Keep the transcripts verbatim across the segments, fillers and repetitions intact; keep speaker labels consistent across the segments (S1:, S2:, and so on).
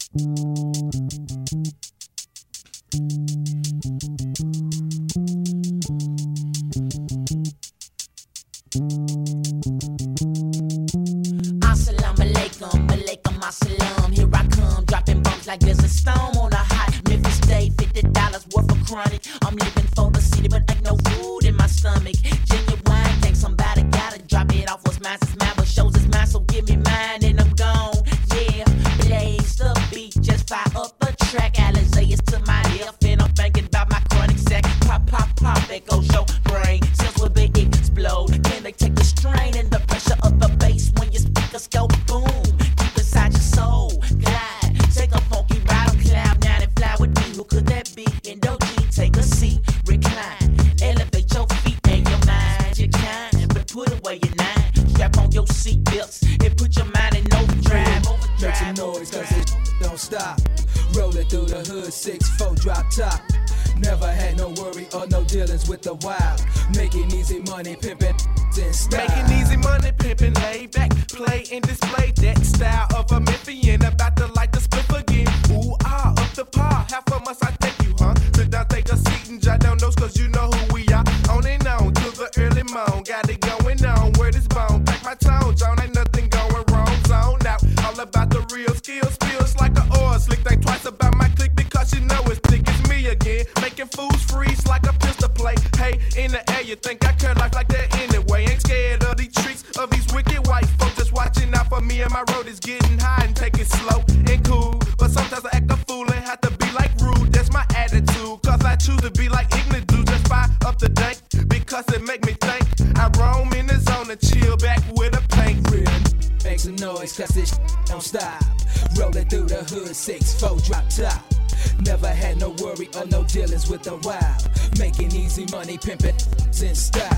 S1: Assalamu alaikum, alaikum assalam. Here I come, dropping bombs like there's a storm on a hot Memphis day. Fifty dollars worth of chronic. I'm living for the city, but ain't no food in my stomach. Genuine, think somebody gotta drop it off. What's mine is mine, what shows is mine, so give me mine and I'm gone. Yeah, blaze the beat, just fire up the track. Alizé is to my left, and I'm thinking about my chronic sack. Pop, pop, pop, it goes your brain. Cells will be explode. Can they take the strain and the pressure of the bass when your speakers go boom? Deep inside your soul, glide. Take a funky ride on cloud nine and fly with me. Who could that be? Indo G, take a seat, recline, elevate your feet and your mind. You can, but put away your nine. Strap on your seat belts and put your mind in overdrive. Overdrive.
S2: Make some noise, cause this don't stop. Rolling through the hood, six four drop top. Never had no worry or no dealings with the wild. Making easy money, pimping in style.
S3: Making easy money, pimping, lay back, play and display that style of a Memphian. About to light the spliff again. Ooh, ah, up the par. How far must I take you, huh? Sit down, take a seat and jot down notes, cause you know who we are. On and on to the early morn. Got it going on, word is bone. Pack my tone, John, ain't nothing going wrong. Zone out, all about the real skills. Feels like an oil slick. Think twice about my click because you know it's thick. It's me again. Making fools freeze like a pistol play. Hey, in the air, you think I care life like that anyway. Ain't scared of these tricks of these wicked white folks. Just watching out for me and my road is getting high and take it slow and cool. But sometimes I act a fool and have to be like rude. That's my attitude, cause I choose to be like ignorant dude. Just fire up the dank because it make me think. I roam in the zone and chill back with a plank.
S2: Real, make some noise, cause this don't stop. Rolling through the hood, six four drop top. Never had no worry or no dealings with the wild. Making easy money, pimping in style.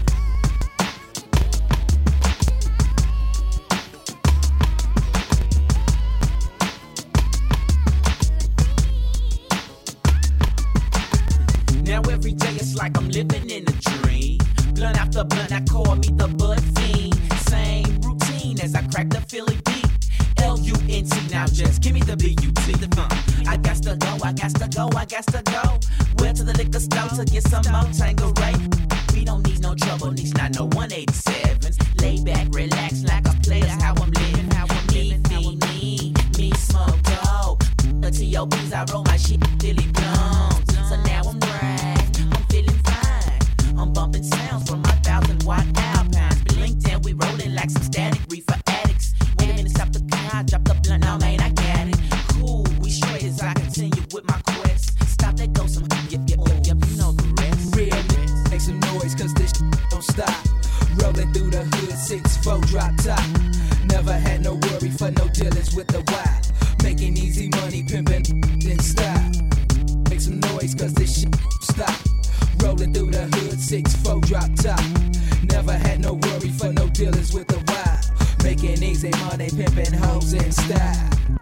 S1: Now every day it's like I'm living in a dream. Blunt after blunt, I call me the bud fiend. Same routine as I crack the Philly beat. L U N T, now just give me the B U T. Uh, I got to go, I got to go, I got to go. Where to the liquor store to get some more Tanqueray. We don't need no trouble, needs not no one eighty-sevens. Lay back, relax like a player, how I'm living, how I'm living. Me, me, me, smoke dope. The T O Bs, I roll my shit, Billy Blum. So now I'm right, I'm feeling fine. I'm bumping sounds from my thousand watt Alpines. Blinked and we rolling like some static reefer addicts. Wait a minute, stop the car, drop the blunt, now man, I got it. Cool, we straight as I continue with my quest. Stop, let go some, yep, yep, yep, yep, you know the rest.
S2: Real, make some noise, cause this don't stop. Rolling through the hood, six four drop top. Never had no worry for no dealings with the wild. Making easy money, pimping in style. Make some noise, cause this shit stop. Rolling through the hood, six four drop top. Never had no worry for no dealings with the wild. Making easy money, pimping hoes in style.